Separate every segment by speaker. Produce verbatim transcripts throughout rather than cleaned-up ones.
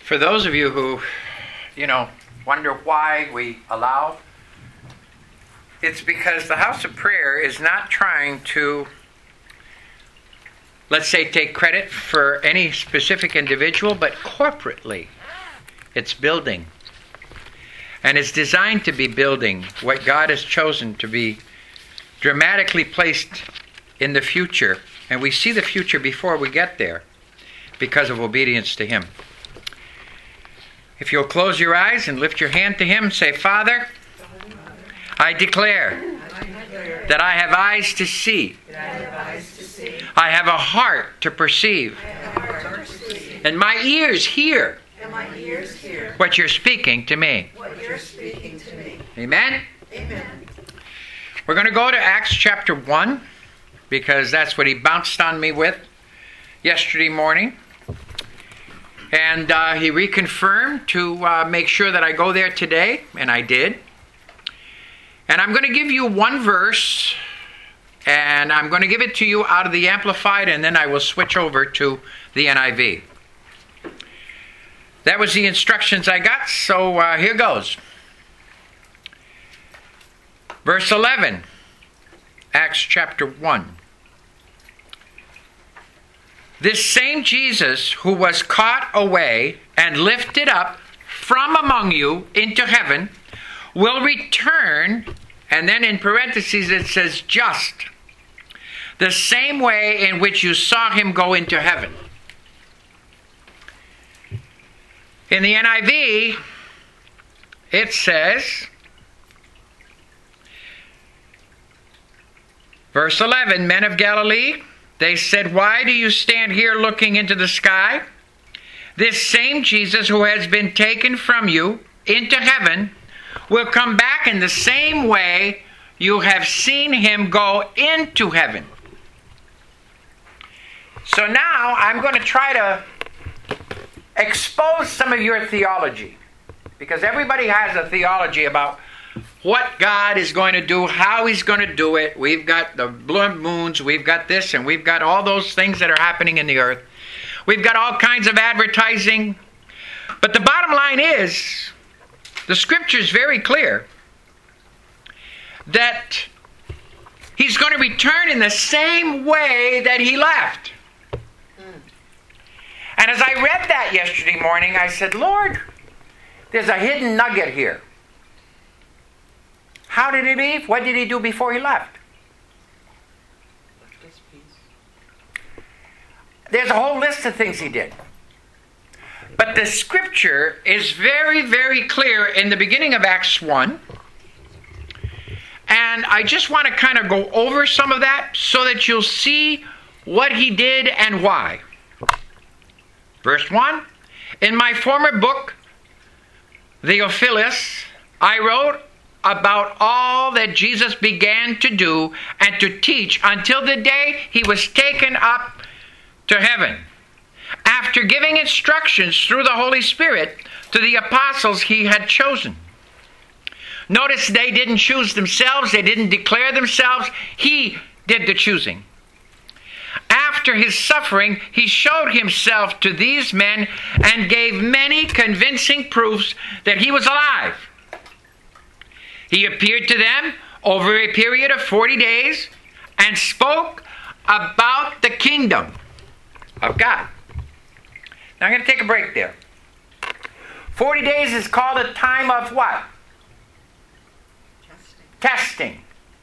Speaker 1: For those of you who, you know, wonder why we allow, it's because the house of prayer is not trying to, let's say, take credit for any specific individual, but corporately it's building. And it's designed to be building what God has chosen to be dramatically placed in the future. And we see the future before we get there because of obedience to Him. If you'll close your eyes and lift your hand to Him, say, Father, I declare that I have eyes to see. I have a heart to perceive. And my ears hear what you're speaking to me. Amen?
Speaker 2: Amen.
Speaker 1: We're going to go to Acts chapter one, because that's what he bounced on me with yesterday morning. And uh, he reconfirmed to uh, make sure that I go there today, and I did. And I'm going to give you one verse, and I'm going to give it to you out of the Amplified, and then I will switch over to the N I V. That was the instructions I got, so uh, here goes. Verse eleven, Acts chapter one. This same Jesus who was caught away and lifted up from among you into heaven will return, and then in parentheses it says just, the same way in which you saw him go into heaven. In the N I V, it says, verse eleven, men of Galilee, they said, why do you stand here looking into the sky? This same Jesus who has been taken from you into heaven will come back in the same way you have seen him go into heaven. So now I'm going to try to expose some of your theology, because everybody has a theology about what God is going to do, how He's going to do it. We've got the blood moons, we've got this, and we've got all those things that are happening in the earth. We've got all kinds of advertising. But the bottom line is, the Scripture is very clear that He's going to return in the same way that He left. And as I read that yesterday morning, I said, Lord, there's a hidden nugget here. How did He leave? What did He do before He left? There's a whole list of things He did. But the Scripture is very, very clear in the beginning of Acts one. And I just want to kind of go over some of that so that you'll see what He did and why. Verse one, in my former book, Theophilus, I wrote about all that Jesus began to do and to teach until the day He was taken up to heaven, after giving instructions through the Holy Spirit to the apostles He had chosen. Notice they didn't choose themselves, they didn't declare themselves, He did the choosing. After His suffering, He showed Himself to these men and gave many convincing proofs that He was alive. He appeared to them over a period of forty days and spoke about the kingdom of God. Now I'm going to take a break there. forty days is called a time of what? Testing. Testing.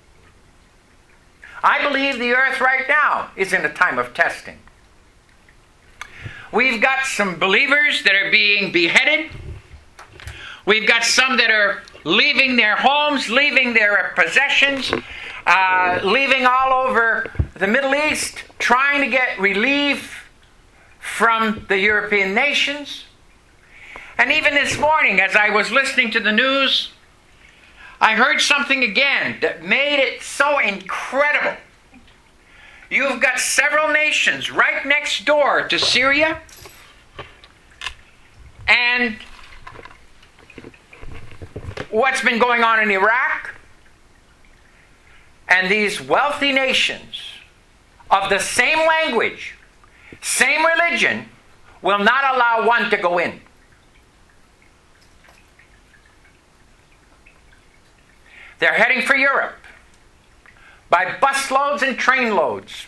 Speaker 1: I believe the earth right now is in a time of testing. We've got some believers that are being beheaded. We've got some that are leaving their homes, leaving their possessions, uh, leaving all over the Middle East, trying to get relief from the European nations. And even this morning, as I was listening to the news, I heard something again that made it so incredible. You've got several nations right next door to Syria, and what's been going on in Iraq, and these wealthy nations of the same language, same religion, will not allow one to go in. They're heading for Europe by busloads and trainloads.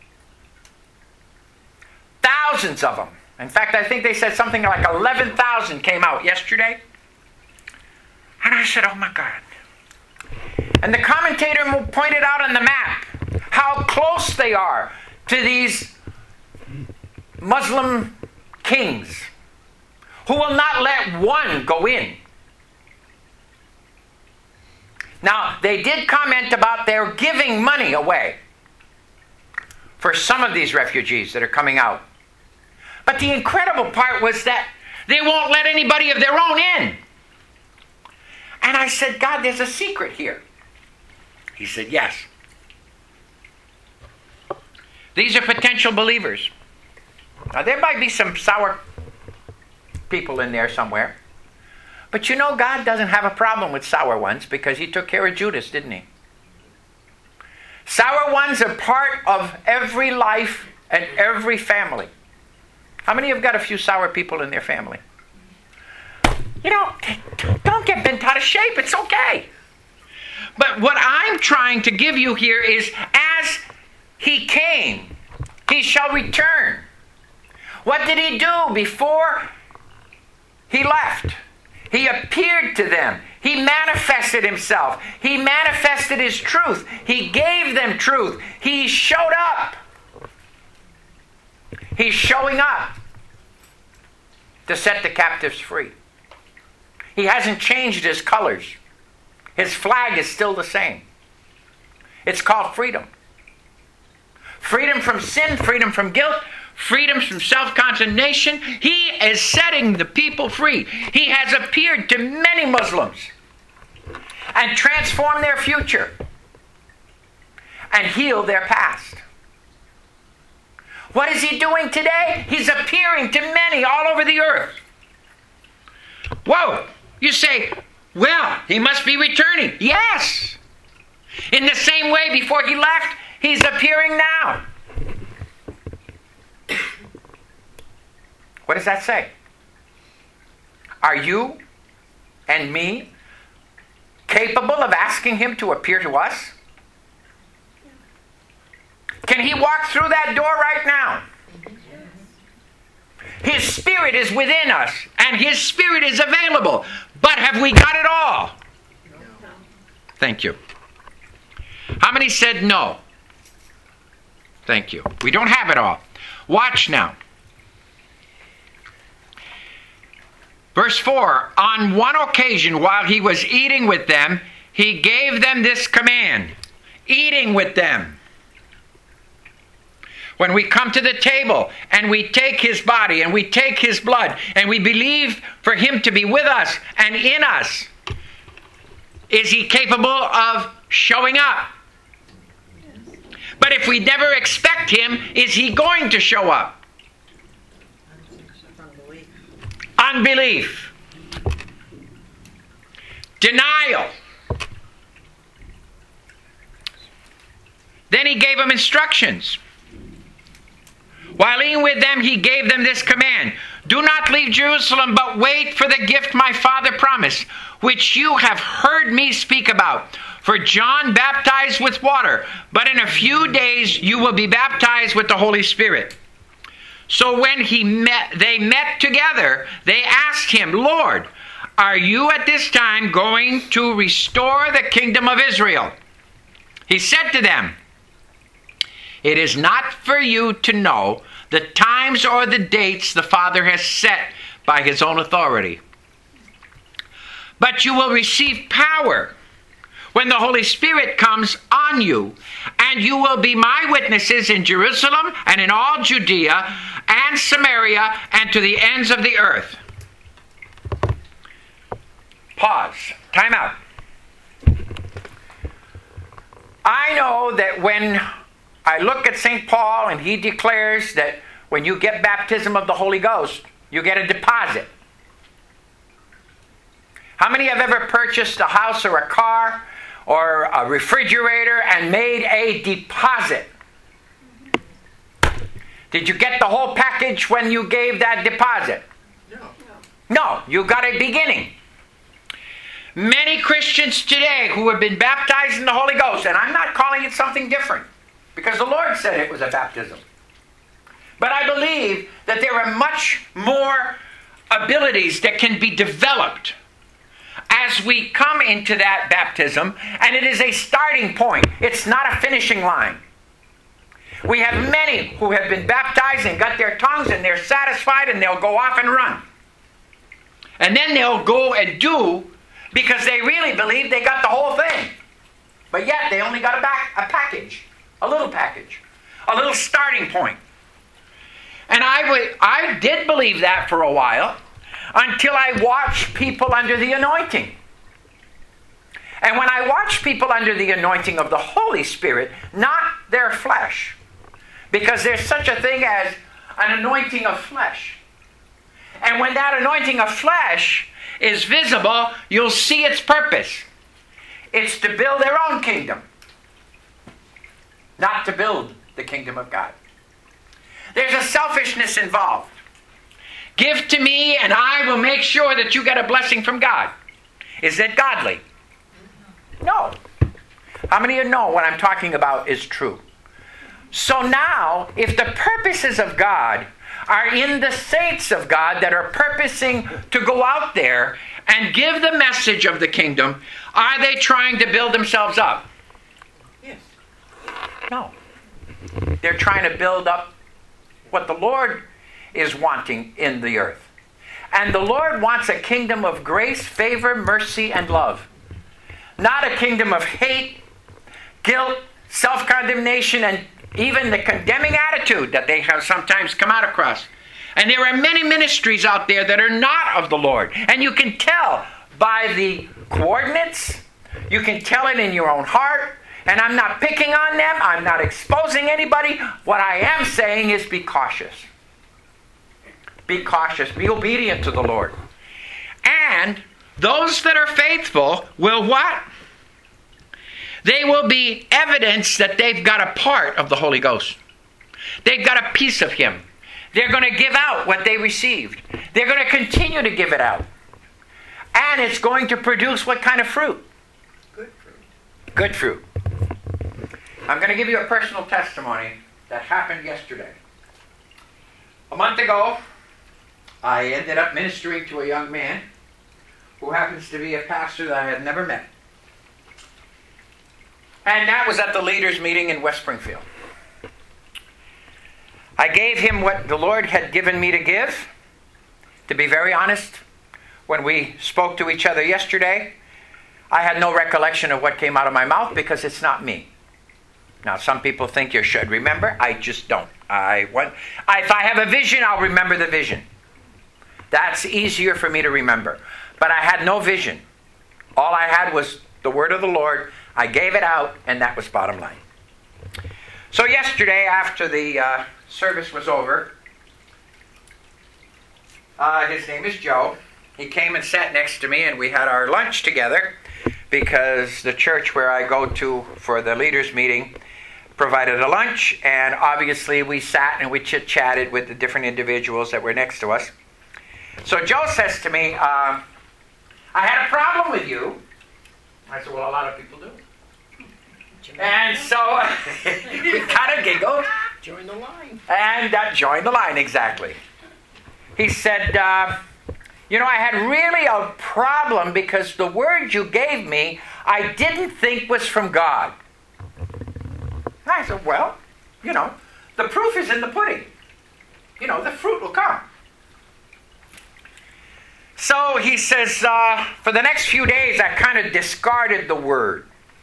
Speaker 1: Thousands of them. In fact, I think they said something like eleven thousand came out yesterday. And I said, oh my God. And the commentator pointed out on the map how close they are to these Muslim kings who will not let one go in. Now, they did comment about their giving money away for some of these refugees that are coming out. But the incredible part was that they won't let anybody of their own in. And I said, God, there's a secret here. He said, yes. These are potential believers. Now, there might be some sour people in there somewhere. But you know, God doesn't have a problem with sour ones because he took care of Judas, didn't he? Sour ones are part of every life and every family. How many have got a few sour people in their family? You know, don't get bent out of shape. It's okay. But what I'm trying to give you here is, as he came, he shall return. What did he do before he left? He appeared to them. He manifested himself. He manifested his truth. He gave them truth. He showed up. He's showing up to set the captives free. He hasn't changed his colors. His flag is still the same. It's called freedom. Freedom from sin, freedom from guilt, freedom from self-condemnation. He is setting the people free. He has appeared to many Muslims and transformed their future and healed their past. What is he doing today? He's appearing to many all over the earth. Whoa! You say, well, he must be returning. Yes! In the same way before he left, he's appearing now. What does that say? Are you and me capable of asking him to appear to us? Can he walk through that door right now? His Spirit is within us, and his Spirit is available. But have we got it all? No. Thank you. How many said no? Thank you. We don't have it all. Watch now. Verse four, on one occasion while he was eating with them, he gave them this command. Eating with them. When we come to the table and we take his body and we take his blood and we believe for him to be with us and in us, is he capable of showing up? But if we never expect him, is he going to show up? Unbelief. Unbelief. Denial. Then he gave them instructions. While eating with them, he gave them this command. Do not leave Jerusalem, but wait for the gift my Father promised, which you have heard me speak about. For John baptized with water, but in a few days you will be baptized with the Holy Spirit. So when he met, they met together, they asked him, Lord, are you at this time going to restore the kingdom of Israel? He said to them, it is not for you to know the times or the dates the Father has set by his own authority. But you will receive power when the Holy Spirit comes on you, and you will be my witnesses in Jerusalem and in all Judea and Samaria and to the ends of the earth. Pause. Time out. I know that when I look at Saint Paul and he declares that when you get baptism of the Holy Ghost, you get a deposit. How many have ever purchased a house or a car or a refrigerator and made a deposit? Did you get the whole package when you gave that deposit? No. No, you got a beginning. Many Christians today who have been baptized in the Holy Ghost, and I'm not calling it something different, because the Lord said it was a baptism. But I believe that there are much more abilities that can be developed as we come into that baptism, and it is a starting point. It's not a finishing line. We have many who have been baptized and got their tongues, and they're satisfied, and they'll go off and run. And then they'll go and do because they really believe they got the whole thing. But yet they only got a, back, a package, a little package, a little starting point. And I, would, I did believe that for a while until I watched people under the anointing. And when I watch people under the anointing of the Holy Spirit, not their flesh, because there's such a thing as an anointing of flesh. And when that anointing of flesh is visible, you'll see its purpose. It's to build their own kingdom, not to build the kingdom of God. There's a selfishness involved. Give to me and I will make sure that you get a blessing from God. Is that godly? No. How many of you know what I'm talking about is true? So now, if the purposes of God are in the saints of God that are purposing to go out there and give the message of the kingdom, are they trying to build themselves up? Yes. No. They're trying to build up what the Lord is wanting in the earth. And the Lord wants a kingdom of grace, favor, mercy, and love. Not a kingdom of hate, guilt, self-condemnation, and even the condemning attitude that they have sometimes come out across. And there are many ministries out there that are not of the Lord. And you can tell by the coordinates. You can tell it in your own heart. And I'm not picking on them. I'm not exposing anybody. What I am saying is be cautious. Be cautious. Be obedient to the Lord. And those that are faithful will what? They will be evidence that they've got a part of the Holy Ghost. They've got a piece of Him. They're going to give out what they received. They're going to continue to give it out. And it's going to produce what kind of fruit? Good fruit. Good fruit. I'm going to give you a personal testimony that happened yesterday. A month ago, I ended up ministering to a young man who happens to be a pastor that I had never met. And that was at the leaders' meeting in West Springfield. I gave him what the Lord had given me to give. To be very honest, when we spoke to each other yesterday, I had no recollection of what came out of my mouth because it's not me. Now, some people think you should remember. I just don't. I want, I, if I have a vision, I'll remember the vision. That's easier for me to remember. But I had no vision. All I had was the word of the Lord. I gave it out, and that was bottom line. So yesterday, after the uh, service was over, uh, his name is Joe. He came and sat next to me, and we had our lunch together because the church where I go to for the leaders' meeting provided a lunch, and obviously we sat and we chit-chatted with the different individuals that were next to us. So Joe says to me, uh, I had a problem with you. I said, well, a lot of people do. And so we kind of giggled.
Speaker 2: Join the line.
Speaker 1: And uh, join the line, exactly. He said, uh, you know, I had really a problem because the word you gave me, I didn't think was from God. And I said, well, you know, the proof is in the pudding. You know, the fruit will come. So he says, uh, for the next few days, I kind of discarded the word.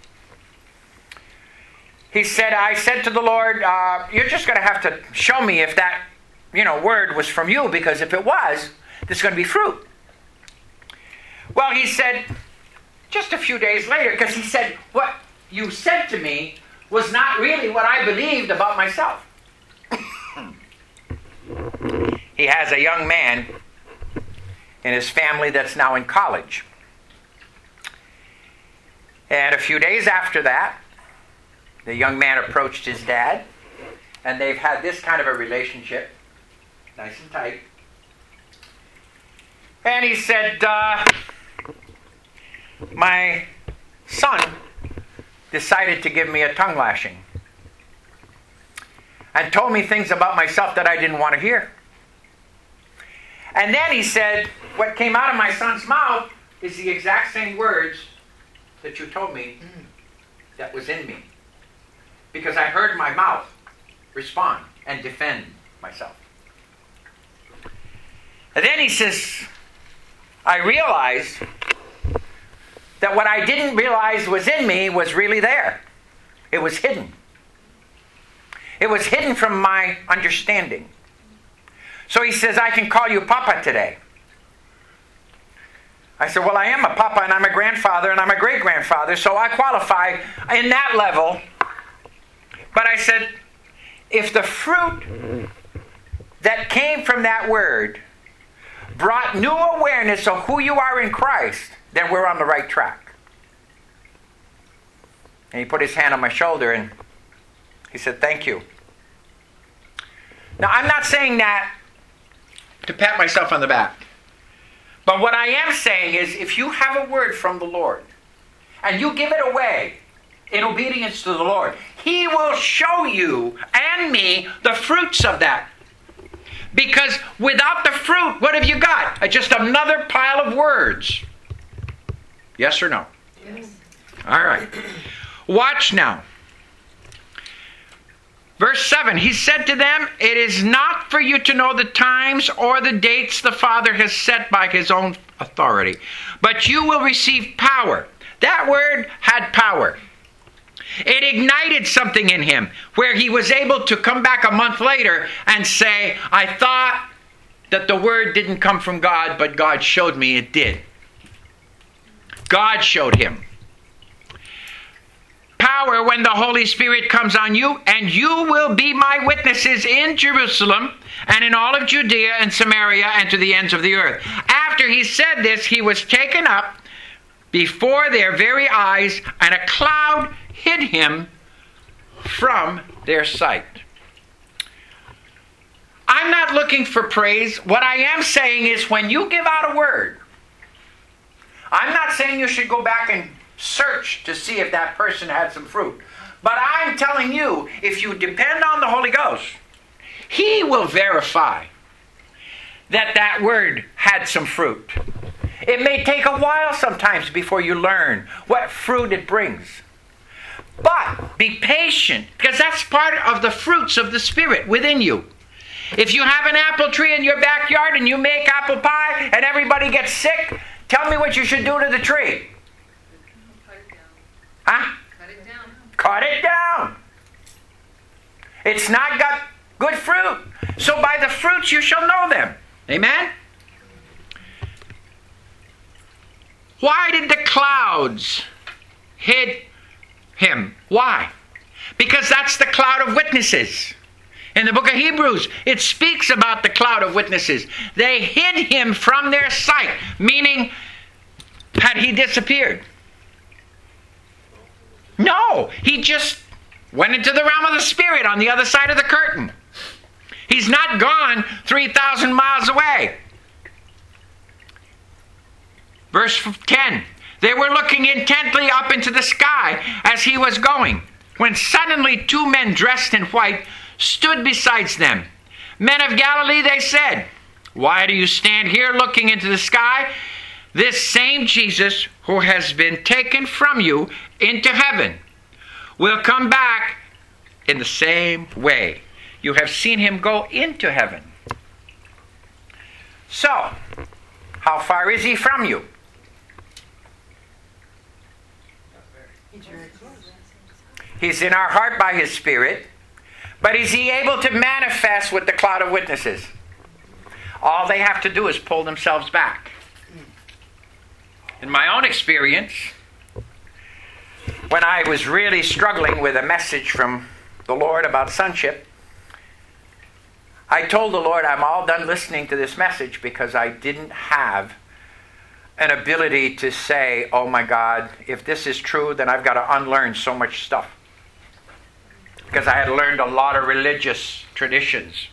Speaker 1: He said, I said to the Lord, uh, you're just going to have to show me if that, you know, word was from you, because if it was, there's going to be fruit. Well, he said, just a few days later, because he said, what you said to me was not really what I believed about myself. He has a young man in his family that's now in college. And a few days after that, the young man approached his dad, and they've had this kind of a relationship, nice and tight. And he said, uh, my son decided to give me a tongue lashing and told me things about myself that I didn't want to hear. And then he said, what came out of my son's mouth is the exact same words that you told me that was in me. Because I heard my mouth respond and defend myself. And then he says, I realized that what I didn't realize was in me was really there. It was hidden. It was hidden from my understanding. So he says, I can call you Papa today. I said, well, I am a Papa and I'm a grandfather and I'm a great-grandfather, so I qualify in that level. But I said, if the fruit that came from that word brought new awareness of who you are in Christ, then we're on the right track. And he put his hand on my shoulder and he said, thank you. Now, I'm not saying that to pat myself on the back. But what I am saying is, if you have a word from the Lord and you give it away in obedience to the Lord, He will show you and me the fruits of that. Because without the fruit, what have you got? Just another pile of words. Yes or no?
Speaker 2: Yes.
Speaker 1: All right. Watch now. Verse seven, he said to them, it is not for you to know the times or the dates the Father has set by His own authority, but you will receive power. That word had power. It ignited something in him where he was able to come back a month later and say, I thought that the word didn't come from God, but God showed me it did. God showed him. Power when the Holy Spirit comes on you, and you will be my witnesses in Jerusalem and in all of Judea and Samaria and to the ends of the earth. After he said this, he was taken up before their very eyes, and a cloud hid him from their sight. I'm not looking for praise. What I am saying is, when you give out a word, I'm not saying you should go back and search to see if that person had some fruit. But I'm telling you, if you depend on the Holy Ghost, He will verify that that word had some fruit. It may take a while sometimes before you learn what fruit it brings. But be patient, because that's part of the fruits of the Spirit within you. If you have an apple tree in your backyard and you make apple pie and everybody gets sick, tell me what you should do to the tree.
Speaker 2: Cut it down.
Speaker 1: Huh?
Speaker 2: Cut it down.
Speaker 1: Cut it down. It's not got good fruit. So by the fruits you shall know them. Amen? Why did the clouds hid him? Why? Because that's the cloud of witnesses. In the book of Hebrews, it speaks about the cloud of witnesses. They hid him from their sight, meaning, had he disappeared? No, he just went into the realm of the Spirit on the other side of the curtain. He's not gone three thousand miles away. Verse ten, they were looking intently up into the sky as he was going, when suddenly two men dressed in white stood beside them. Men of Galilee, they said, why do you stand here looking into the sky? This same Jesus who has been taken from you into heaven will come back in the same way. You have seen him go into heaven. So, how far is he from you? He's in our heart by His Spirit, but is He able to manifest with the cloud of witnesses? All they have to do is pull themselves back. In my own experience, when I was really struggling with a message from the Lord about sonship, I told the Lord, I'm all done listening to this message, because I didn't have an ability to say, oh my God, if this is true, then I've got to unlearn so much stuff. Because I had learned a lot of religious traditions.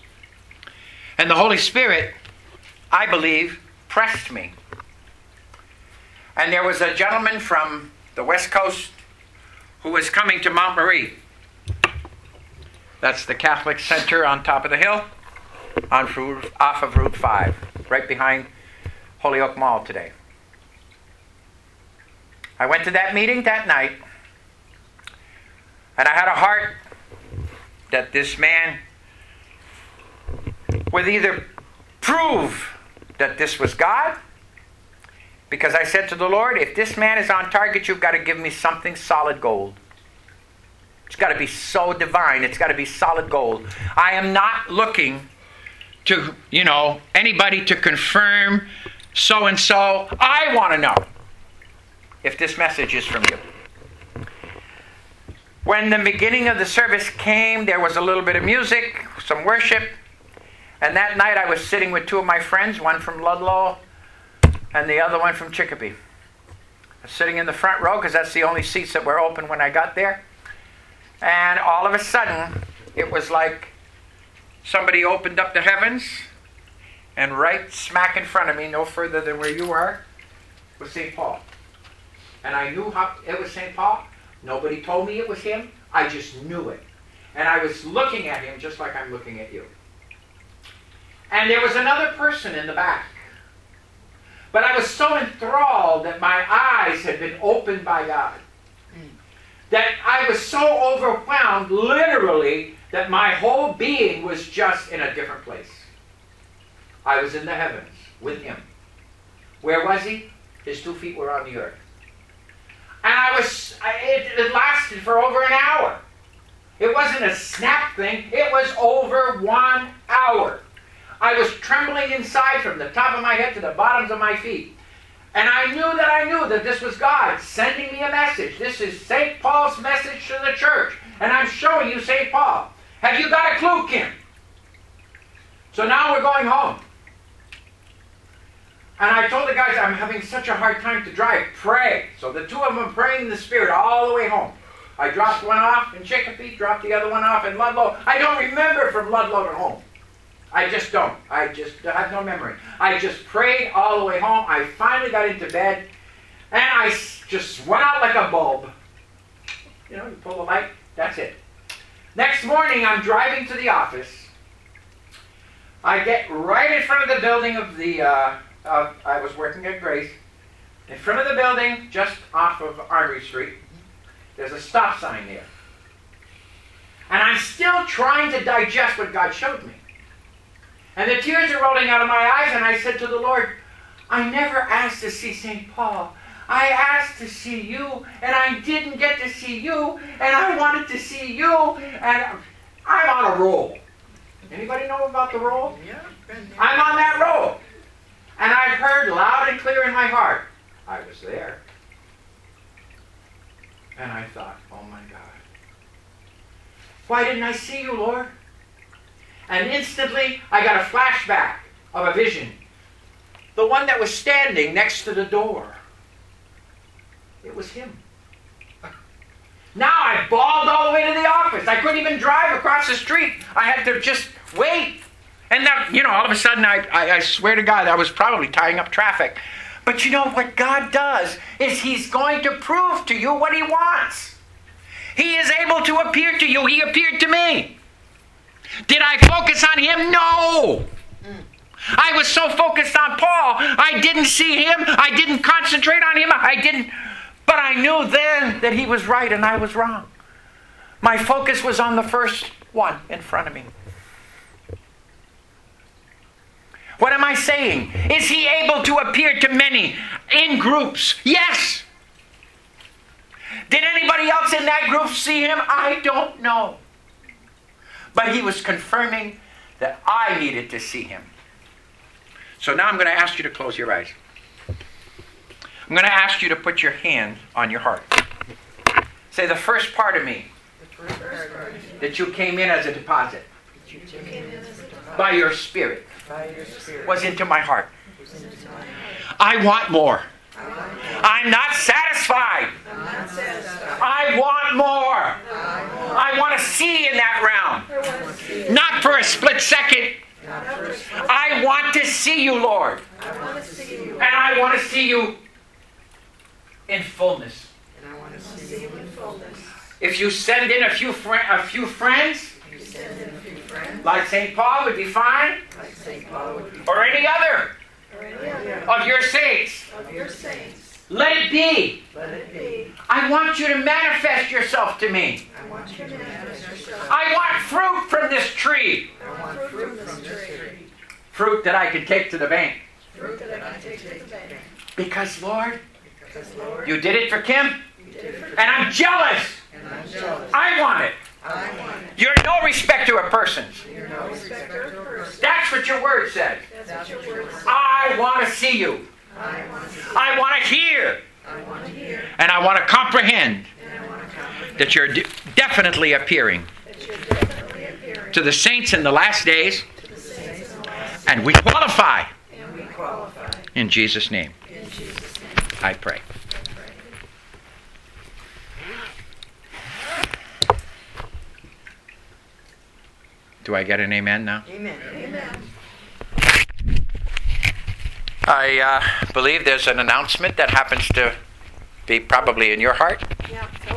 Speaker 1: And the Holy Spirit, I believe, pressed me. And there was a gentleman from the West Coast who was coming to Mount Marie. That's the Catholic Center on top of the hill, on Route, off of Route five, right behind Holyoke Mall today. I went to that meeting that night, and I had a heart that this man would either prove that this was God, because I said to the Lord, if this man is on target, you've got to give me something solid gold. It's got to be so divine. It's got to be solid gold. I am not looking to, you know, anybody to confirm so-and-so. I want to know if this message is from you. When the beginning of the service came, there was a little bit of music, some worship. And that night I was sitting with two of my friends, one from Ludlow and the other one from Chicopee. I was sitting in the front row because that's the only seats that were open when I got there. And all of a sudden, it was like somebody opened up the heavens, and right smack in front of me, no further than where you are, was Saint Paul. And I knew how it was Saint Paul. Nobody told me it was him. I just knew it. And I was looking at him just like I'm looking at you. And there was another person in the back. But I was so enthralled that my eyes had been opened by God. That I was so overwhelmed, literally, that my whole being was just in a different place. I was in the heavens with him. Where was he? His two feet were on the earth. And I was, it, it lasted for over an hour. It wasn't a snap thing. It was over one hour. I was trembling inside from the top of my head to the bottoms of my feet. And I knew that I knew that this was God sending me a message. This is Saint Paul's message to the church. And I'm showing you Saint Paul. Have you got a clue, Kim? So now we're going home. And I told the guys, I'm having such a hard time to drive. Pray. So the two of them praying in the Spirit all the way home. I dropped one off in Chicopee, dropped the other one off in Ludlow. I don't remember from Ludlow to home. I just don't. I just have no memory. I just prayed all the way home. I finally got into bed, and I just went out like a bulb. You know, you pull the light, that's it. Next morning, I'm driving to the office. I get right in front of the building of the, uh, of, I was working at Grace. In front of the building, just off of Armory Street, there's a stop sign there. And I'm still trying to digest what God showed me. And the tears are rolling out of my eyes, and I said to the Lord, I never asked to see Saint Paul. I asked to see you, and I didn't get to see you, and I wanted to see you, and I'm on a roll. Anybody know about the roll?
Speaker 2: Yeah.
Speaker 1: I'm on that roll. And I heard loud and clear in my heart, I was there. And I thought, oh my God. Why didn't I see you, Lord? And instantly, I got a flashback of a vision. The one that was standing next to the door. It was him. Now I bawled all the way to the office. I couldn't even drive across the street. I had to just wait. And now, you know, all of a sudden, I, I, I swear to God, I was probably tying up traffic. But you know what God does is He's going to prove to you what He wants. He is able to appear to you. He appeared to me. Did I focus on him? No. I was so focused on Paul, I didn't see him. I didn't concentrate on him. I didn't. But I knew then that he was right and I was wrong. My focus was on the first one in front of me. What am I saying? Is he able to appear to many in groups? Yes. Did anybody else in that group see him? I don't know. But he was confirming that I needed to see him. So now I'm going to ask you to close your eyes. I'm going to ask you to put your hand on your heart. Say, the first part of me that you came in as a deposit by your spirit was into my heart. I want more. I'm not satisfied. I want more. I want to see in that realm. Not for a split second. I want to see you, Lord. And I want to see you in fullness.
Speaker 3: And I want to see you in fullness.
Speaker 1: If you send in a few fri- a few friends,
Speaker 3: You send in a few friends,
Speaker 1: like Saint Paul would be fine,
Speaker 3: like Saint Paul would be,
Speaker 1: or any other
Speaker 2: or any other
Speaker 1: of your saints,
Speaker 2: of your saints.
Speaker 1: let it be.
Speaker 3: let it be.
Speaker 1: I want you to manifest yourself to me.
Speaker 3: I want you to manifest yourself.
Speaker 1: I want fruit from this tree.
Speaker 3: I want fruit from this tree.
Speaker 1: Fruit that I can take to the bank.
Speaker 2: Fruit that I can take to the bank.
Speaker 1: Because, Lord,
Speaker 3: Because, Lord,
Speaker 1: you did it for Kim,
Speaker 2: You did it for
Speaker 1: and I'm jealous.
Speaker 3: and I'm jealous.
Speaker 1: I want it.
Speaker 3: I want it.
Speaker 1: You're no respecter of persons.
Speaker 3: You're no respecter of persons.
Speaker 1: That's what your word says.
Speaker 2: That's what your word says.
Speaker 1: I want to see you.
Speaker 3: I want to see.
Speaker 1: I want to hear.
Speaker 3: I want to hear.
Speaker 1: And I want to comprehend
Speaker 3: And I want to comprehend
Speaker 1: that you're de- definitely appearing
Speaker 2: That you're definitely appearing
Speaker 1: to the saints in the last days,
Speaker 2: to the saints in the last
Speaker 1: and we qualify
Speaker 2: and we qualify.
Speaker 1: in Jesus' name.
Speaker 2: In Jesus' name.
Speaker 1: I pray. Do I get an amen now?
Speaker 3: Amen.
Speaker 2: Amen.
Speaker 1: I uh, believe there's an announcement that happens to be probably in your heart.
Speaker 2: Yeah, so